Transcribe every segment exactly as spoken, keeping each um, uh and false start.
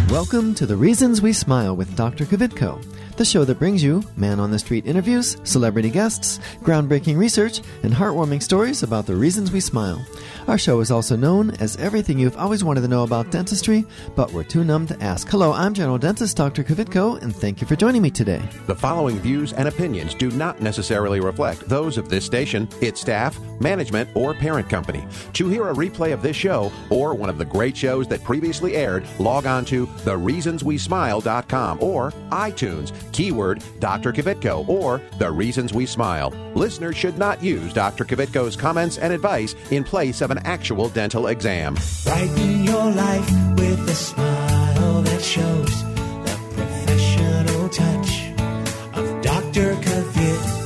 Welcome to The Reasons We Smile with Doctor Kvitko, the show that brings you man-on-the-street interviews, celebrity guests, groundbreaking research, and heartwarming stories about the reasons we smile. Our show is also known as everything you've always wanted to know about dentistry, but were too numb to ask. Hello, I'm General Dentist Doctor Kvitko, and thank you for joining me today. The following views and opinions do not necessarily reflect those of this station, its staff, management, or parent company. To hear a replay of this show or one of the great shows that previously aired, log on to the reasons we smile dot com or iTunes, keyword Doctor Kvitko or The Reasons We Smile. Listeners should not use Doctor Kvitko's comments and advice in place of an actual dental exam. Brighten your life with a smile that shows the professional touch of Doctor Kvitko.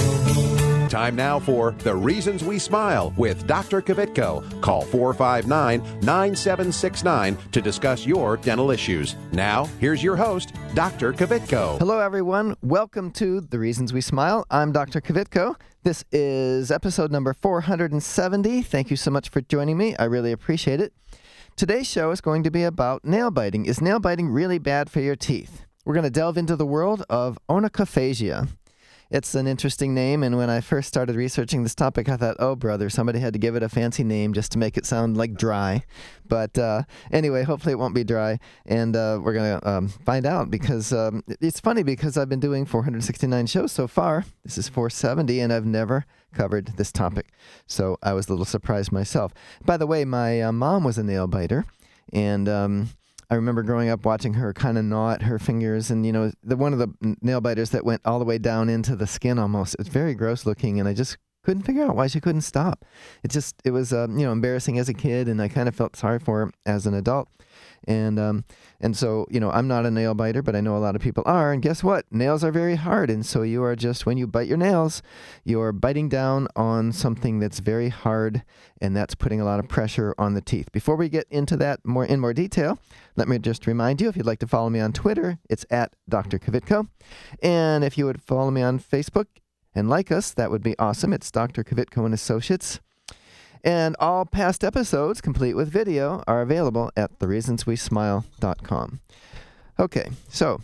Time now for The Reasons We Smile with Doctor Kvitko. Call four five nine, nine seven six nine to discuss your dental issues. Now, here's your host, Doctor Kvitko. Hello, everyone. Welcome to The Reasons We Smile. I'm Doctor Kvitko. This is episode number four hundred seventy. Thank you so much for joining me. I really appreciate it. Today's show is going to be about nail biting. Is nail biting really bad for your teeth? We're going to delve into the world of onychophagia. It's an interesting name, and when I first started researching this topic, I thought, oh, brother, somebody had to give it a fancy name just to make it sound like dry. But uh, anyway, hopefully it won't be dry, and uh, we're going to um, find out, because um, it's funny because I've been doing four hundred sixty-nine shows so far. This is four seventy, and I've never covered this topic, so I was a little surprised myself. By the way, my uh, mom was a nail biter, and Um, I remember growing up watching her kind of gnaw at her fingers, and, you know, the one of the nail biters that went all the way down into the skin almost. It's very gross looking, and I just couldn't figure out why she couldn't stop. It just, it was, um, you know, embarrassing as a kid, and I kind of felt sorry for her as an adult. And um, and so, you know, I'm not a nail biter, but I know a lot of people are. And guess what? Nails are very hard. And so you are just, when you bite your nails, you're biting down on something that's very hard, and that's putting a lot of pressure on the teeth. Before we get into that more in more detail, let me just remind you, if you'd like to follow me on Twitter, it's at Doctor Kvitko. And if you would follow me on Facebook and like us, that would be awesome. It's Doctor Kvitko and Associates. And all past episodes, complete with video, are available at the reasons we smile dot com. Okay, so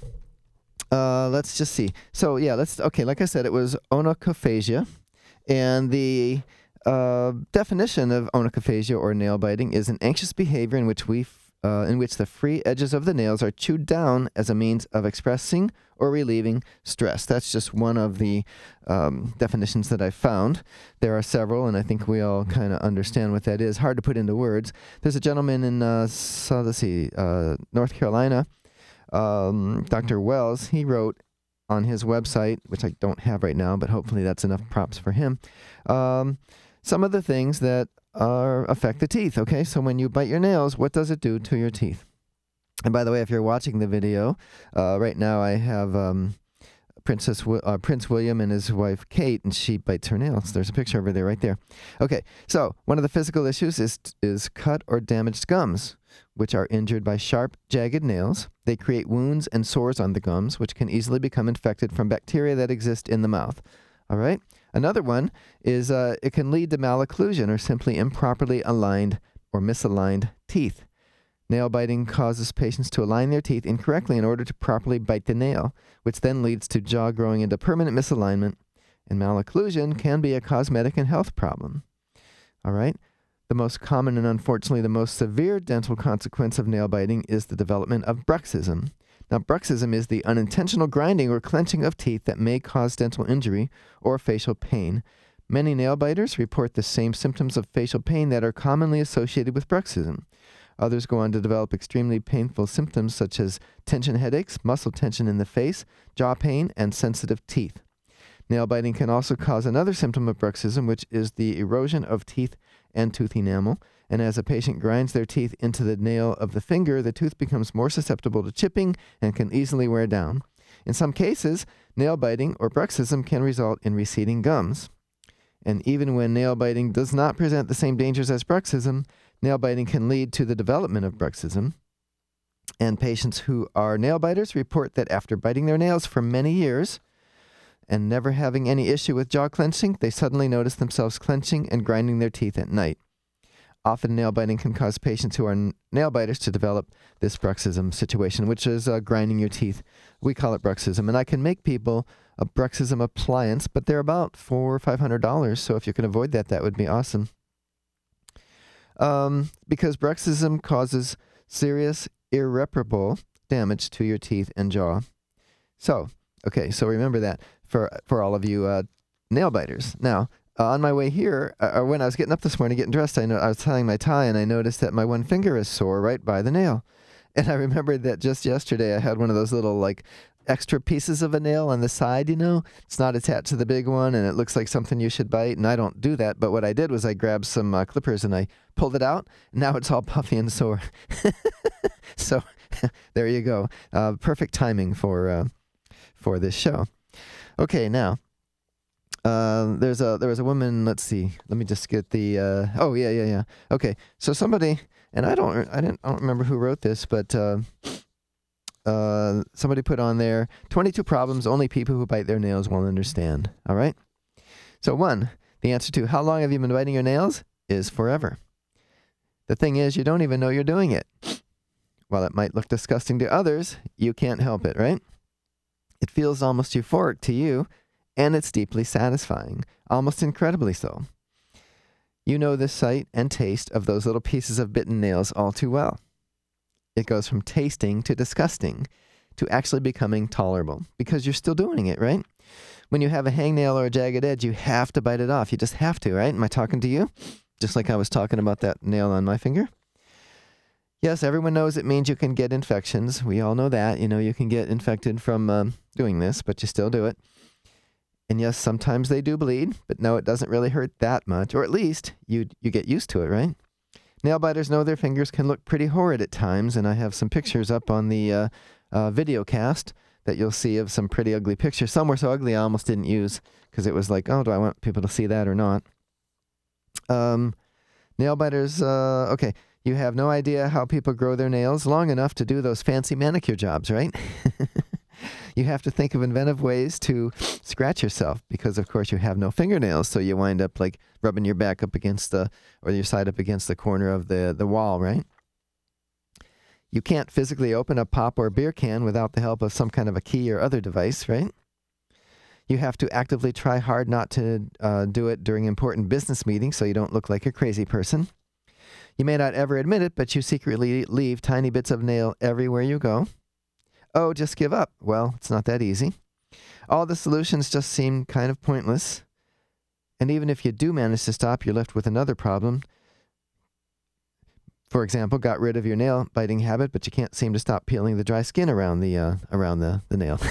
uh, let's just see. So yeah, let's. Okay, like I said, it was onychophagia, and the uh, definition of onychophagia or nail biting is an anxious behavior in which we. Uh, in which the free edges of the nails are chewed down as a means of expressing or relieving stress. That's just one of the um, definitions that I found. There are several, and I think we all kind of understand what that is. Hard to put into words. There's a gentleman in, uh, so let's see, uh, North Carolina, um, Doctor Wells. He wrote on his website, which I don't have right now, but hopefully that's enough props for him, um, some of the things that Uh, affect the teeth. Okay, so when you bite your nails, what does it do to your teeth? And by the way, if you're watching the video, uh, right now I have um, Princess w- uh, Prince William and his wife Kate, and she bites her nails. There's a picture over there, right there. Okay, so one of the physical issues is is cut or damaged gums, which are injured by sharp, jagged nails. They create wounds and sores on the gums, which can easily become infected from bacteria that exist in the mouth. All right. Another one is uh, it can lead to malocclusion, or simply improperly aligned or misaligned teeth. Nail biting causes patients to align their teeth incorrectly in order to properly bite the nail, which then leads to jaw growing into permanent misalignment. And malocclusion can be a cosmetic and health problem. All right. The most common and unfortunately the most severe dental consequence of nail biting is the development of bruxism. Now, bruxism is the unintentional grinding or clenching of teeth that may cause dental injury or facial pain. Many nail biters report the same symptoms of facial pain that are commonly associated with bruxism. Others go on to develop extremely painful symptoms such as tension headaches, muscle tension in the face, jaw pain, and sensitive teeth. Nail biting can also cause another symptom of bruxism, which is the erosion of teeth and tooth enamel. And as a patient grinds their teeth into the nail of the finger, the tooth becomes more susceptible to chipping and can easily wear down. In some cases, nail biting or bruxism can result in receding gums. And even when nail biting does not present the same dangers as bruxism, nail biting can lead to the development of bruxism. And patients who are nail biters report that after biting their nails for many years and never having any issue with jaw clenching, they suddenly notice themselves clenching and grinding their teeth at night. Often nail biting can cause patients who are n- nail biters to develop this bruxism situation, which is uh, grinding your teeth. We call it bruxism. And I can make people a bruxism appliance, but they're about four or five hundred dollars. So if you can avoid that, that would be awesome. Um, because bruxism causes serious, irreparable damage to your teeth and jaw. So, okay, so remember that for for all of you uh, nail biters. Now, uh, on my way here, uh, when I was getting up this morning, getting dressed, I know I was tying my tie, and I noticed that my one finger is sore right by the nail. And I remembered that just yesterday I had one of those little, like, extra pieces of a nail on the side, you know? It's not attached to the big one, and it looks like something you should bite, and I don't do that. But what I did was I grabbed some uh, clippers, and I pulled it out, and now it's all puffy and sore. So there you go. Uh, perfect timing for uh, for this show. Okay, now, uh, there's a there was a woman, let's see, let me just get the, uh, oh, yeah, yeah, yeah. Okay, so somebody, and I don't, I didn't, I don't remember who wrote this, but... Uh, Uh, somebody put on there, twenty-two problems only people who bite their nails will understand. All right? So one, the answer to how long have you been biting your nails is forever. The thing is, you don't even know you're doing it. While it might look disgusting to others, you can't help it, right? It feels almost euphoric to you, and it's deeply satisfying, almost incredibly so. You know the sight and taste of those little pieces of bitten nails all too well. It goes from tasting to disgusting to actually becoming tolerable because you're still doing it, right? When you have a hangnail or a jagged edge, you have to bite it off. You just have to, right? Am I talking to you? Just like I was talking about that nail on my finger. Yes, everyone knows it means you can get infections. We all know that. You know, you can get infected from um, doing this, but you still do it. And yes, sometimes they do bleed, but no, it doesn't really hurt that much. Or at least you you get used to it, right? Nail biters know their fingers can look pretty horrid at times, and I have some pictures up on the uh, uh, video cast that you'll see of some pretty ugly pictures. Some were so ugly I almost didn't use because it was like, oh, do I want people to see that or not? Um, nail biters, uh, okay, you have no idea how people grow their nails long enough to do those fancy manicure jobs, right? You have to think of inventive ways to scratch yourself because, of course, you have no fingernails, so you wind up like rubbing your back up against the, or your side up against the corner of the, the wall, right? You can't physically open a pop or beer can without the help of some kind of a key or other device, right? You have to actively try hard not to uh, do it during important business meetings so you don't look like a crazy person. You may not ever admit it, but you secretly leave tiny bits of nail everywhere you go. Oh, just give up. Well, it's not that easy. All the solutions just seem kind of pointless. And even if you do manage to stop, you're left with another problem. For example, got rid of your nail biting habit, but you can't seem to stop peeling the dry skin around the uh, around the, the nail.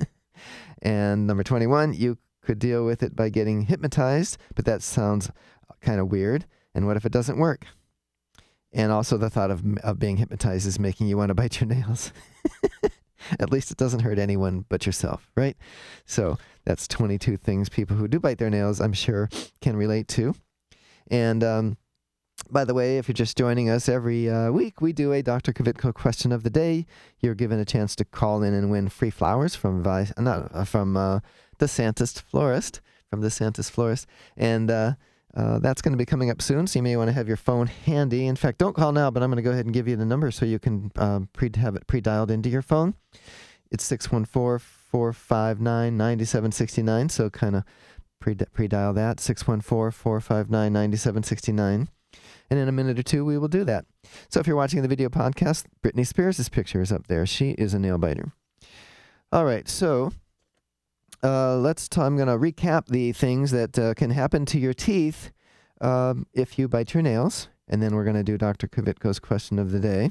And number twenty-one, you could deal with it by getting hypnotized, but that sounds kind of weird. And what if it doesn't work? And also the thought of, of being hypnotized is making you want to bite your nails. At least it doesn't hurt anyone but yourself, right? So that's twenty-two things people who do bite their nails, I'm sure, can relate to. And um, by the way, if you're just joining us every uh, week, we do a Doctor Kvitko question of the day. You're given a chance to call in and win free flowers from Vi- not, uh, from uh, DeSantis Florist, from DeSantis Florist. And uh, uh, that's going to be coming up soon, so you may want to have your phone handy. In fact, don't call now, but I'm going to go ahead and give you the number so you can um, pre- have it pre-dialed into your phone. It's six one four, four five nine, nine seven six nine, so kind of pre- pre-dial that, six one four, four five nine, nine seven six nine. And in a minute or two, we will do that. So if you're watching the video podcast, Britney Spears' picture is up there. She is a nail biter. All right, so uh, let's. T- I'm going to recap the things that uh, can happen to your teeth um, if you bite your nails, and then we're going to do Doctor Kvitko's question of the day.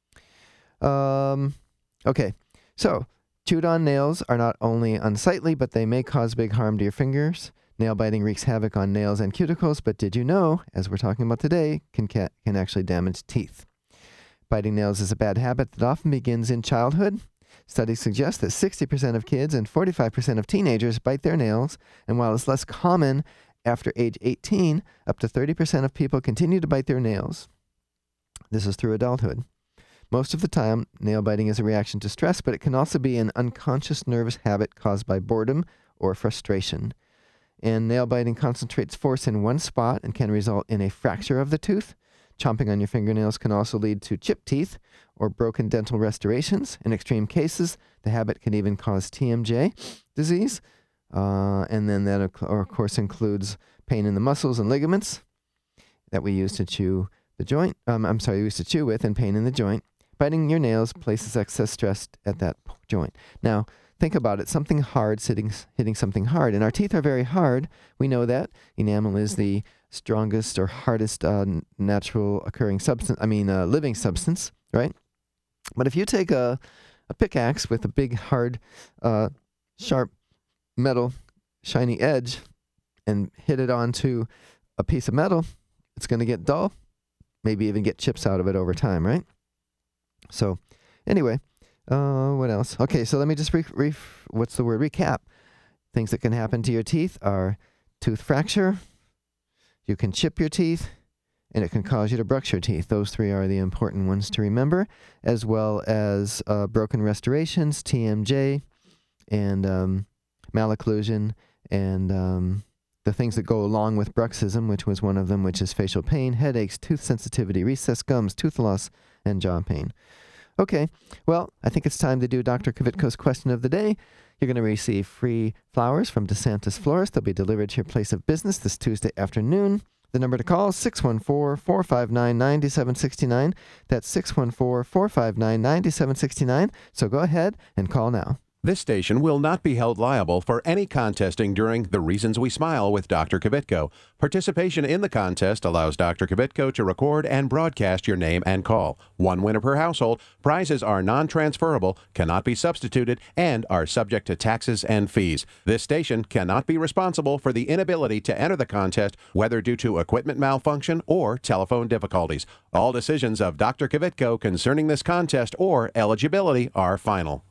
Um, okay, so chewed on nails are not only unsightly, but they may cause big harm to your fingers. Nail biting wreaks havoc on nails and cuticles, but did you know, as we're talking about today, can ca- can actually damage teeth. Biting nails is a bad habit that often begins in childhood. Studies suggest that sixty percent of kids and forty-five percent of teenagers bite their nails, and while it's less common after age eighteen, up to thirty percent of people continue to bite their nails. This is through adulthood. Most of the time, nail biting is a reaction to stress, but it can also be an unconscious nervous habit caused by boredom or frustration. And nail biting concentrates force in one spot and can result in a fracture of the tooth, chomping on your fingernails can also lead to chipped teeth or broken dental restorations. In extreme cases, the habit can even cause T M J disease. Uh, and then that, of course, includes pain in the muscles and ligaments that we use to chew the joint. Um, I'm sorry, we used to chew with, and pain in the joint. Biting your nails places excess stress at that joint. Now, think about it. Something hard sitting, hitting something hard. And our teeth are very hard. We know that. Enamel is the strongest or hardest uh, natural occurring substance, I mean, uh, living substance, right? But if you take a, a pickaxe with a big, hard, uh, sharp metal, shiny edge and hit it onto a piece of metal, it's going to get dull, maybe even get chips out of it over time, right? So, anyway, uh, what else? Okay, so let me just, re- re- what's the word? Recap. Things that can happen to your teeth are tooth fracture, you can chip your teeth, and it can cause you to brush your teeth. Those three are the important ones to remember, as well as uh, broken restorations, T M J, and um, malocclusion, and um, the things that go along with bruxism, which was one of them, which is facial pain, headaches, tooth sensitivity, recessed gums, tooth loss, and jaw pain. Okay, well, I think it's time to do Doctor Kvitko's question of the day. You're going to receive free flowers from DeSantis Florist. They'll be delivered to your place of business this Tuesday afternoon. The number to call is six one four, four five nine, nine seven six nine. That's six one four, four five nine, nine seven six nine. So go ahead and call now. This station will not be held liable for any contesting during The Reasons We Smile with Doctor Kvitko. Participation in the contest allows Doctor Kvitko to record and broadcast your name and call. One winner per household. Prizes are non-transferable, cannot be substituted, and are subject to taxes and fees. This station cannot be responsible for the inability to enter the contest, whether due to equipment malfunction or telephone difficulties. All decisions of Doctor Kvitko concerning this contest or eligibility are final.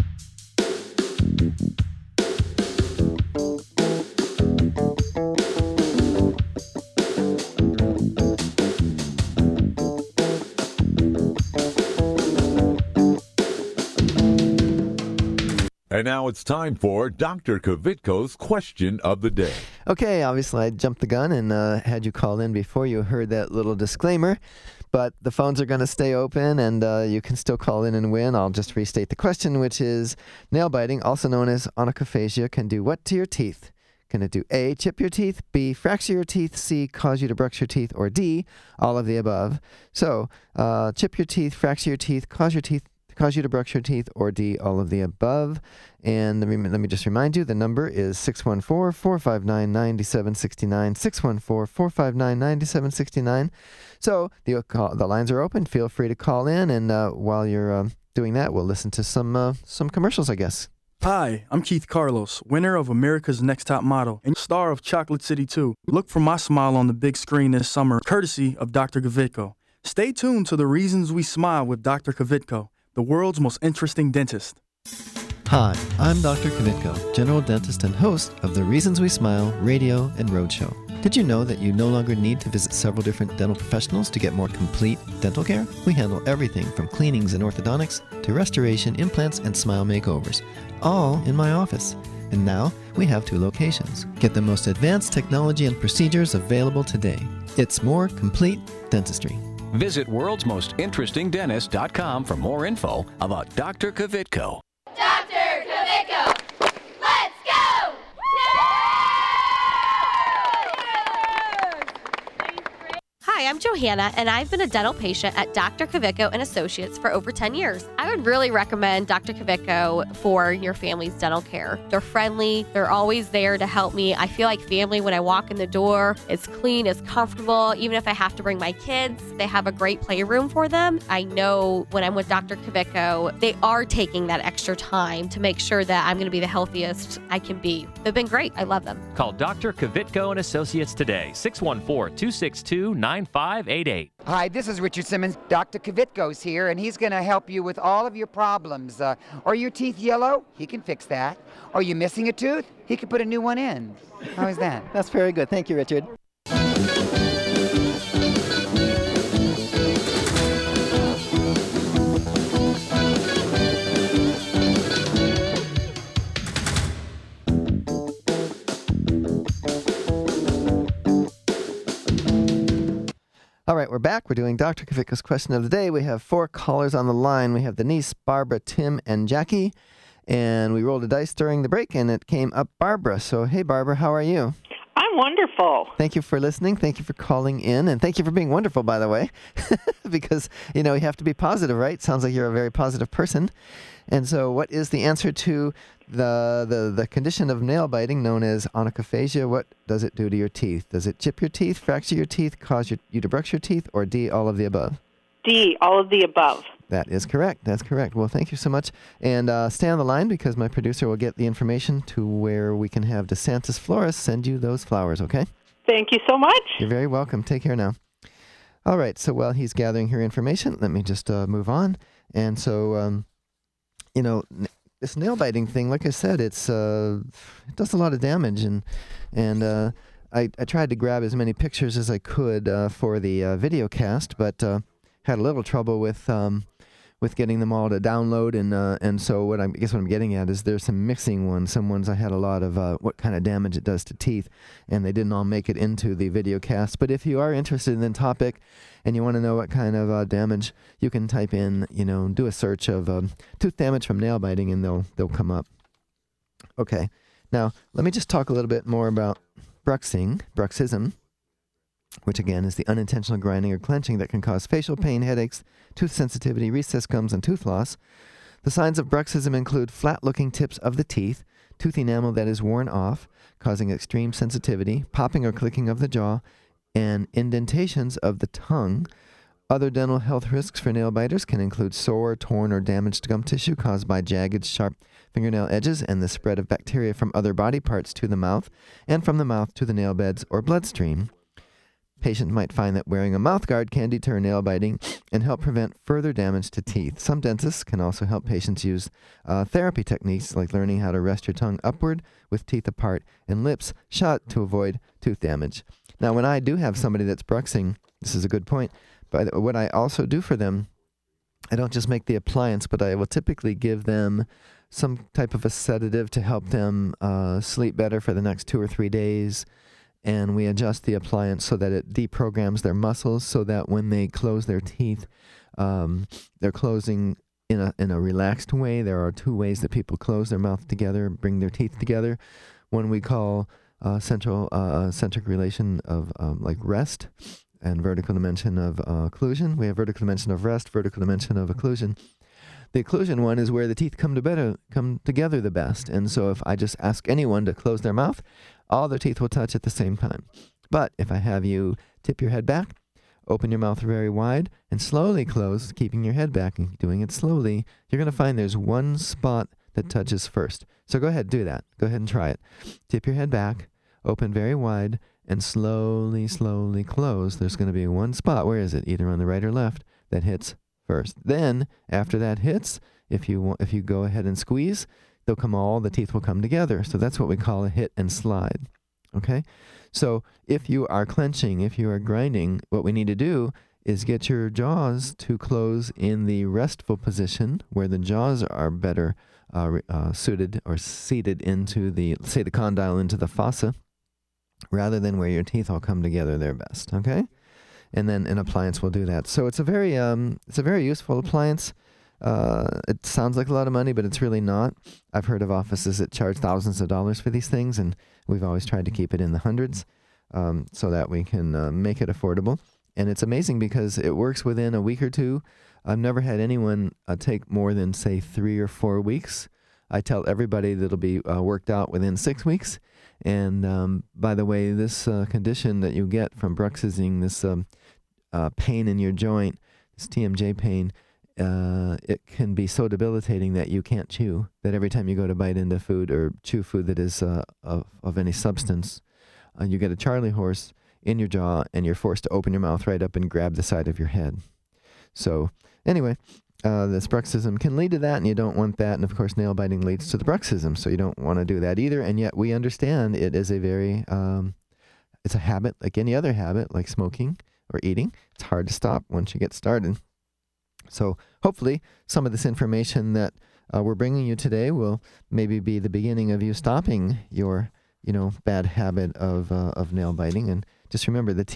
And now it's time for Doctor Kvitko's question of the day. Okay, obviously I jumped the gun and uh, had you call in before you heard that little disclaimer, but the phones are going to stay open and uh, you can still call in and win. I'll just restate the question, which is nail biting, also known as onychophagia, can do what to your teeth? Can it do A, chip your teeth, B, fracture your teeth, C, cause you to brush your teeth, or D, all of the above? So, uh, chip your teeth, fracture your teeth, cause your teeth cause you to brush your teeth, or D, all of the above. And let me, let me just remind you, the number is six one four, four five nine, nine seven six nine, six one four, four five nine, nine seven six nine. So the, call, the lines are open. Feel free to call in, and uh, while you're uh, doing that, we'll listen to some uh, some commercials, I guess. Hi, I'm Keith Carlos, winner of America's Next Top Model and star of Chocolate City two. Look for my smile on the big screen this summer, courtesy of Doctor Kvitko. Stay tuned to The Reasons We Smile with Doctor Kvitko, the world's most interesting dentist. Hi, I'm Doctor Kvitko, general dentist and host of The Reasons We Smile radio and roadshow. Did you know that you no longer need to visit several different dental professionals to get more complete dental care? We handle everything from cleanings and orthodontics to restoration, implants, and smile makeovers, all in my office. And now we have two locations. Get the most advanced technology and procedures available today. It's more complete dentistry. Visit worlds most interesting dentist dot com for more info about Doctor Kvitko. Doctor Kvitko, let's go! Hi, I'm Johanna, and I've been a dental patient at Doctor Kvitko and Associates for over ten years. I would really recommend Doctor Kvitko for your family's dental care. They're friendly. They're always there to help me. I feel like family when I walk in the door. It's clean, it's comfortable. Even if I have to bring my kids, they have a great playroom for them. I know when I'm with Doctor Kvitko, they are taking that extra time to make sure that I'm going to be the healthiest I can be. They've been great. I love them. Call Doctor Kvitko and Associates today, six one four, two six two, nine five eight eight. Hi, this is Richard Simmons. Doctor Kvitko's here, and he's going to help you with all of your problems. Uh, are your teeth yellow? He can fix that. Are you missing a tooth? He can put a new one in. How is that? That's very good. Thank you, Richard. All right, we're back. We're doing Doctor Kvitko's question of the day. We have four callers on the line. We have Denise, Barbara, Tim, and Jackie. And we rolled a dice during the break, and it came up Barbara. So, hey, Barbara, how are you? I'm wonderful. Thank you for listening. Thank you for calling in. And thank you for being wonderful, by the way, because, you know, you have to be positive, right? Sounds like you're a very positive person. And so what is the answer to the the, the condition of nail biting known as onychophagia? What does it do to your teeth? Does it chip your teeth, fracture your teeth, cause your, you to brush your teeth, or D, all of the above? D, all of the above. That is correct. That's correct. Well, thank you so much. And uh, stay on the line because my producer will get the information to where we can have DeSantis Florist send you those flowers, okay? Thank you so much. You're very welcome. Take care now. All right. So while he's gathering her information, let me just uh, move on. And so, um, you know, n- this nail biting thing, like I said, it's uh, it does a lot of damage. And, and uh, I, I tried to grab as many pictures as I could uh, for the uh, video cast, but uh, had a little trouble with... Um, with getting them all to download, and uh, and so what I'm, I guess what I'm getting at is there's some mixing ones. Some ones I had a lot of uh, what kind of damage it does to teeth, and they didn't all make it into the video cast. But if you are interested in the topic and you want to know what kind of uh, damage, you can type in, you know, do a search of um, tooth damage from nail biting, and they'll they'll come up. Okay, now let me just talk a little bit more about bruxing, bruxism, which again is the unintentional grinding or clenching that can cause facial pain, headaches, tooth sensitivity, recessed gums, and tooth loss. The signs of bruxism include flat-looking tips of the teeth, tooth enamel that is worn off, causing extreme sensitivity, popping or clicking of the jaw, and indentations of the tongue. Other dental health risks for nail biters can include sore, torn, or damaged gum tissue caused by jagged, sharp fingernail edges and the spread of bacteria from other body parts to the mouth and from the mouth to the nail beds or bloodstream. Patients might find that wearing a mouthguard can deter nail biting and help prevent further damage to teeth. Some dentists can also help patients use uh, therapy techniques like learning how to rest your tongue upward with teeth apart and lips shut to avoid tooth damage. Now, when I do have somebody that's bruxing, this is a good point, but what I also do for them, I don't just make the appliance, but I will typically give them some type of a sedative to help them uh, sleep better for the next two or three days. And we adjust the appliance so that it deprograms their muscles so that when they close their teeth, um, they're closing in a in a relaxed way. There are two ways that people close their mouth together, bring their teeth together. One we call uh, central uh, centric relation of um, like rest and vertical dimension of uh, occlusion. We have vertical dimension of rest, vertical dimension of occlusion. The occlusion one is where the teeth come to better, come together the best. And so if I just ask anyone to close their mouth, all their teeth will touch at the same time. But if I have you tip your head back, open your mouth very wide, and slowly close, keeping your head back and doing it slowly, you're going to find there's one spot that touches first. So go ahead, do that. Go ahead and try it. Tip your head back, open very wide, and slowly, slowly close. There's going to be one spot, where is it, either on the right or left, that hits first. Then, after that hits, if you want, if you go ahead and squeeze, they'll come all, the teeth will come together. So that's what we call a hit and slide. Okay? So if you are clenching, if you are grinding, what we need to do is get your jaws to close in the restful position where the jaws are better uh, uh, suited or seated into the, say the condyle into the fossa, rather than where your teeth all come together there best. Okay? And then an appliance will do that. So it's a very um, it's a very useful appliance. Uh, it sounds like a lot of money, but it's really not. I've heard of offices that charge thousands of dollars for these things, and we've always tried to keep it in the hundreds um, so that we can uh, make it affordable. And it's amazing because it works within a week or two. I've never had anyone uh, take more than, say, three or four weeks. I tell everybody that it'll be uh, worked out within six weeks. And um, by the way, this uh, condition that you get from bruxism, this um, uh, pain in your joint, this T M J pain, uh, it can be so debilitating that you can't chew, that every time you go to bite into food or chew food that is uh, of, of any substance, uh, you get a Charlie horse in your jaw and you're forced to open your mouth right up and grab the side of your head. So anyway, uh, this bruxism can lead to that, and you don't want that. And of course, nail biting leads to the bruxism, so you don't want to do that either. And yet we understand it is a very, um, it's a habit like any other habit, like smoking or eating. It's hard to stop once you get started. So hopefully some of this information that uh, we're bringing you today will maybe be the beginning of you stopping your, you know, bad habit of uh, of nail biting. And just remember, the teeth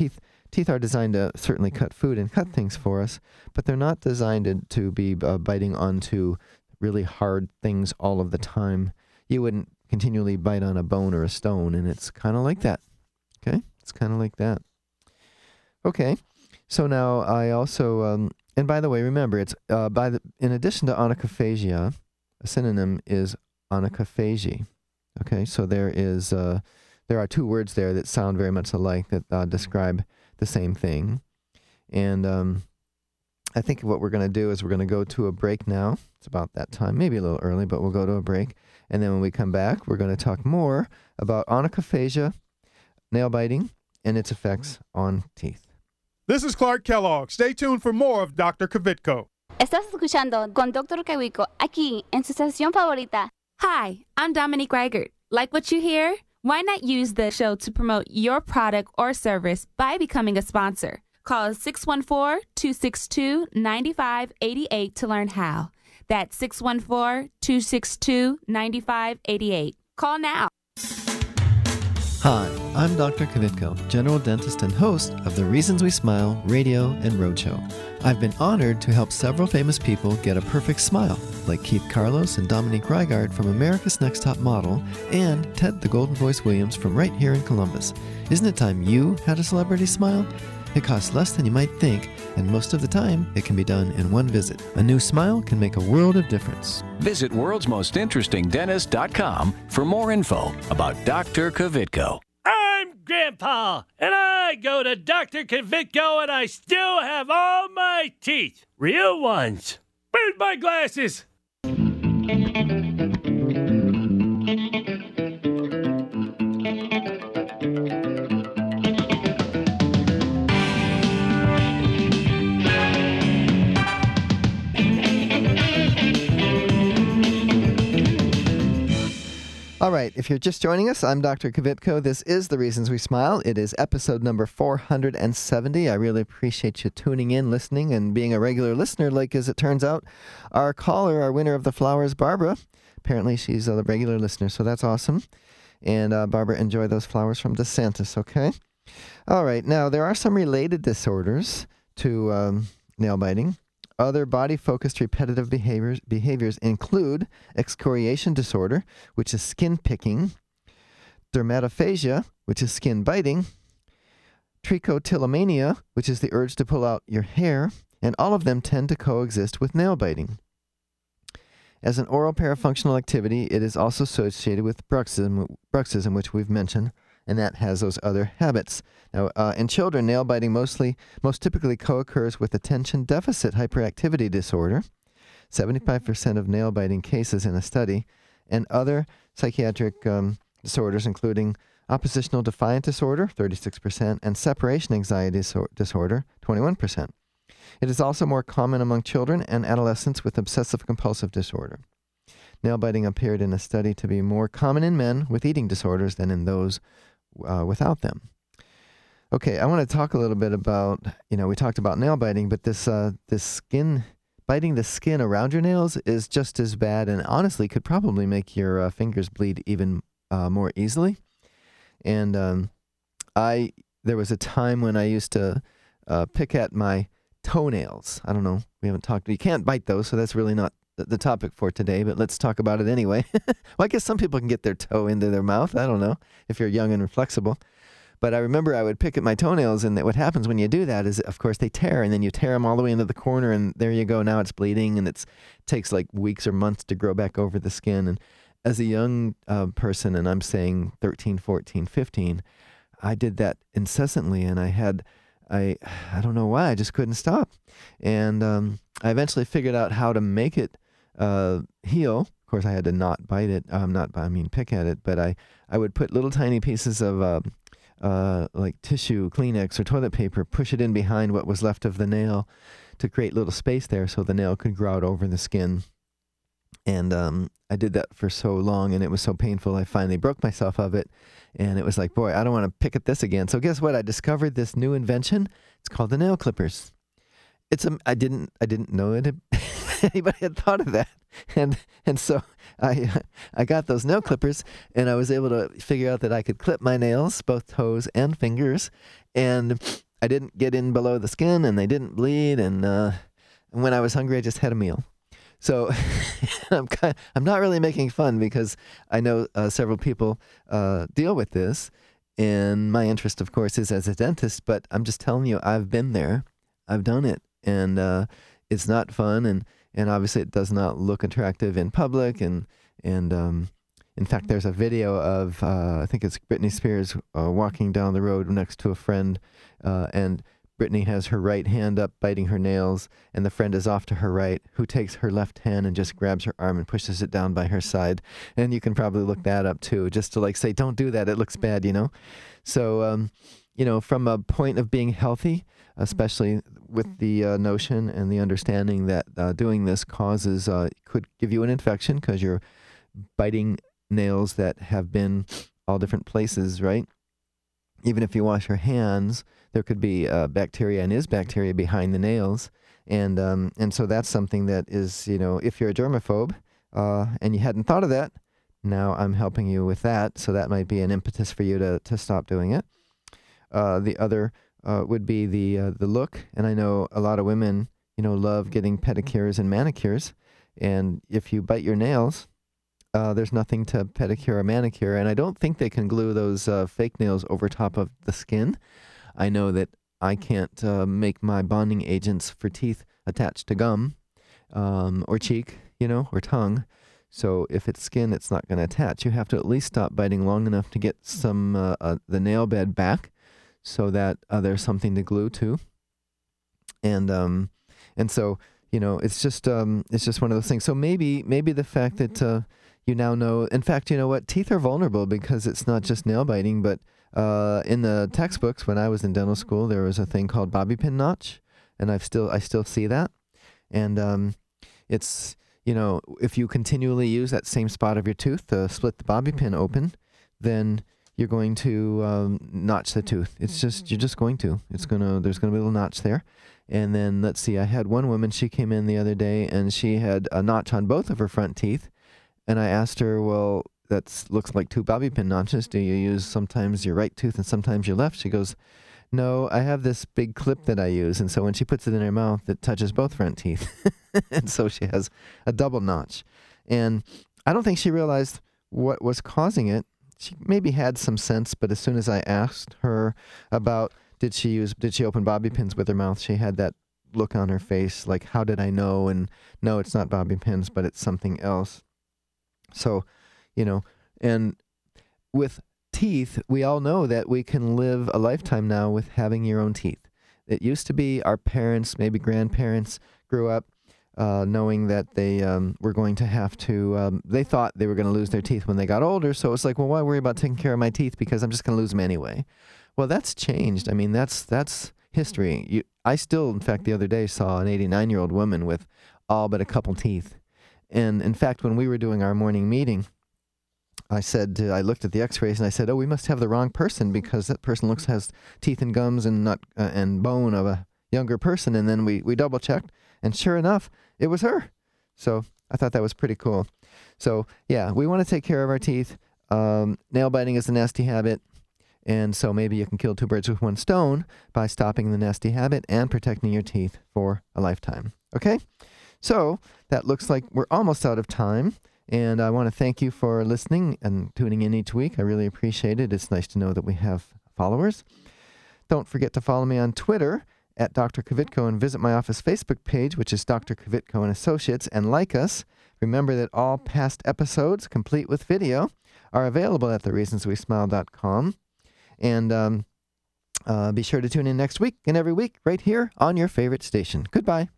teeth are designed to certainly cut food and cut things for us, but they're not designed to, to be uh, biting onto really hard things all of the time. You wouldn't continually bite on a bone or a stone, and it's kind of like that. Okay? It's kind of like that. Okay. So now I also, um, and by the way, remember, it's uh, by the in addition to onychophagia, a synonym is onychophagy. Okay, so there is uh, there are two words there that sound very much alike that uh, describe the same thing, and um, I think what we're going to do is we're going to go to a break now. It's about that time, maybe a little early, but we'll go to a break, and then when we come back, we're going to talk more about onychophagia, nail biting, and its effects on teeth. This is Clark Kellogg. Stay tuned for more of Doctor Kvitko. Estás escuchando con Doctor Kvitko aquí en su estación favorita. Hi, I'm Dominique Reichert. Like what you hear? Why not use the show to promote your product or service by becoming a sponsor? Call six one four, two six two, nine five eight eight to learn how. That's six one four, two six two, nine five eight eight. Call now. Hi, I'm Doctor Kvitko, general dentist and host of the Reasons We Smile radio and roadshow. I've been honored to help several famous people get a perfect smile, like Keith Carlos and Dominique Reigard from America's Next Top Model, and Ted the Golden Voice Williams from right here in Columbus. Isn't it time you had a celebrity smile? It costs less than you might think, and most of the time, it can be done in one visit. A new smile can make a world of difference. Visit worlds most interesting dentist dot com for more info about Doctor Kvitko. I'm Grandpa, and I go to Doctor Kvitko, and I still have all my teeth. Real ones. Where's my glasses? All right, if you're just joining us, I'm Doctor Kvitko. This is The Reasons We Smile. It is episode number four hundred seventy. I really appreciate you tuning in, listening, and being a regular listener. Like, as it turns out, our caller, our winner of the flowers, Barbara, apparently she's a regular listener, so that's awesome. And uh, Barbara, enjoy those flowers from DeSantis, okay? All right, now there are some related disorders to um, nail biting. Other body-focused repetitive behaviors behaviors include excoriation disorder, which is skin picking, dermatophagia, which is skin biting, trichotillomania, which is the urge to pull out your hair, and all of them tend to coexist with nail biting. As an oral parafunctional activity, it is also associated with bruxism, bruxism which we've mentioned, and that has those other habits. Now, uh, in children, nail biting mostly, most typically co-occurs with attention deficit hyperactivity disorder, seventy-five percent of nail biting cases in a study, and other psychiatric um, disorders, including oppositional defiant disorder, thirty-six percent, and separation anxiety disorder, twenty-one percent. It is also more common among children and adolescents with obsessive-compulsive disorder. Nail biting appeared in a study to be more common in men with eating disorders than in those uh, without them. Okay, I want to talk a little bit about, you know, we talked about nail biting, but this uh, this skin, biting the skin around your nails is just as bad, and honestly could probably make your uh, fingers bleed even uh, more easily. And um, I, there was a time when I used to uh, pick at my toenails. I don't know, we haven't talked, you can't bite those, so that's really not the topic for today, but let's talk about it anyway. Well, I guess some people can get their toe into their mouth. I don't know if you're young and flexible. But I remember I would pick at my toenails, and that what happens when you do that is, of course, they tear, and then you tear them all the way into the corner, and there you go. Now it's bleeding, and it takes like weeks or months to grow back over the skin. And as a young uh, person, and I'm saying thirteen, fourteen, fifteen, I did that incessantly, and I had, I, I don't know why, I just couldn't stop. And um, I eventually figured out how to make it Uh, heal. Of course, I had to not bite it. Um, not, I mean, pick at it. But I, I would put little tiny pieces of uh, uh, like tissue, Kleenex, or toilet paper, push it in behind what was left of the nail to create little space there so the nail could grow out over the skin. And um, I did that for so long, and it was so painful, I finally broke myself of it. And it was like, boy, I don't want to pick at this again. So guess what? I discovered this new invention. It's called the nail clippers. It's a, I didn't, I didn't know it. Anybody had thought of that, and and so I I got those nail clippers, and I was able to figure out that I could clip my nails, both toes and fingers, and I didn't get in below the skin, and they didn't bleed, and, uh, and when I was hungry, I just had a meal. So I'm kind of, I'm not really making fun because I know uh, several people uh, deal with this, and my interest, of course, is as a dentist, but I'm just telling you, I've been there. I've done it, and uh, it's not fun, and, and obviously it does not look attractive in public, and, and um, in fact, there's a video of, uh, I think it's Britney Spears uh, walking down the road next to a friend, uh, and Britney has her right hand up biting her nails, and the friend is off to her right, who takes her left hand and just grabs her arm and pushes it down by her side. And you can probably look that up too, just to like say, don't do that, it looks bad, you know? So, um, you know, from a point of being healthy, especially with the uh, notion and the understanding that uh, doing this causes, uh, could give you an infection because you're biting nails that have been all different places, right? Even if you wash your hands, there could be uh, bacteria and is bacteria behind the nails. And um, and so that's something that is, you know, if you're a germaphobe uh, and you hadn't thought of that, now I'm helping you with that. So that might be an impetus for you to, to stop doing it. Uh, the other uh, would be the uh, the look. And I know a lot of women, you know, love getting pedicures and manicures. And if you bite your nails, Uh, there's nothing to pedicure or manicure, and I don't think they can glue those uh, fake nails over top of the skin. I know that I can't uh, make my bonding agents for teeth attached to gum um, or cheek, you know, or tongue. So if it's skin, it's not going to attach. You have to at least stop biting long enough to get some uh, uh, the nail bed back, so that uh, there's something to glue to. And um, and so you know, it's just um, it's just one of those things. So maybe maybe the fact that uh, you now know, in fact, you know what, teeth are vulnerable because it's not just nail biting, but uh, in the textbooks when I was in dental school, there was a thing called bobby pin notch, and I've still I still see that, and um, it's, you know, if you continually use that same spot of your tooth to split the bobby pin open, then you're going to um, notch the tooth. It's just you're just going to. It's gonna there's gonna be a little notch there, and then let's see. I had one woman. She came in the other day, and she had a notch on both of her front teeth. And I asked her, well, that looks like two bobby pin notches. Do you use sometimes your right tooth and sometimes your left? She goes, no, I have this big clip that I use. And so when she puts it in her mouth, it touches both front teeth. And so she has a double notch. And I don't think she realized what was causing it. She maybe had some sense, but as soon as I asked her about did she use, did she open bobby pins with her mouth, she had that look on her face like, how did I know? And no, it's not bobby pins, but it's something else. So, you know, and with teeth, we all know that we can live a lifetime now with having your own teeth. It used to be our parents, maybe grandparents, grew up uh, knowing that they um, were going to have to, um, they thought they were going to lose their teeth when they got older. So it's like, well, why worry about taking care of my teeth because I'm just going to lose them anyway. Well, that's changed. I mean, that's that's history. You, I still, in fact, the other day saw an eighty-nine-year-old woman with all but a couple teeth. And in fact, when we were doing our morning meeting, I said, to, I looked at the x-rays and I said, oh, we must have the wrong person because that person looks has teeth and gums and nut uh, and bone of a younger person. And then we, we double checked, and sure enough, it was her. So I thought that was pretty cool. So yeah, we want to take care of our teeth. Um, nail biting is a nasty habit. And so maybe you can kill two birds with one stone by stopping the nasty habit and protecting your teeth for a lifetime. Okay? So that looks like we're almost out of time, and I want to thank you for listening and tuning in each week. I really appreciate it. It's nice to know that we have followers. Don't forget to follow me on Twitter at Doctor Kvitko and visit my office Facebook page, which is Doctor Kvitko and Associates, and like us. Remember that all past episodes, complete with video, are available at the reasons we smile dot com. And um, uh, be sure to tune in next week and every week right here on your favorite station. Goodbye.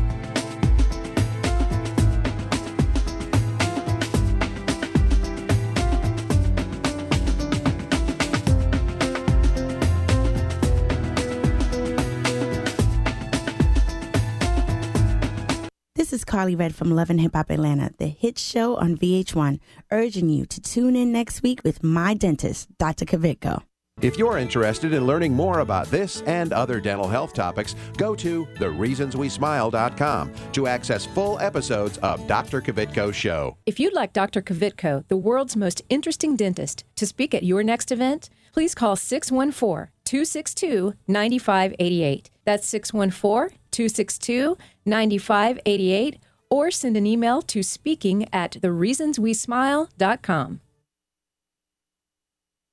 This is Carly Red from Love and Hip Hop Atlanta, the hit show on V H one, urging you to tune in next week with my dentist, Doctor Kvitko. If you're interested in learning more about this and other dental health topics, go to the reasons we smile dot com to access full episodes of Doctor Kvitko's show. If you'd like Doctor Kvitko, the world's most interesting dentist, to speak at your next event, please call six one four, two two six two, nine five eight eight. That's six one four, two six two, nine five eight eight. Or send an email to speaking at the reasons we smile dot com.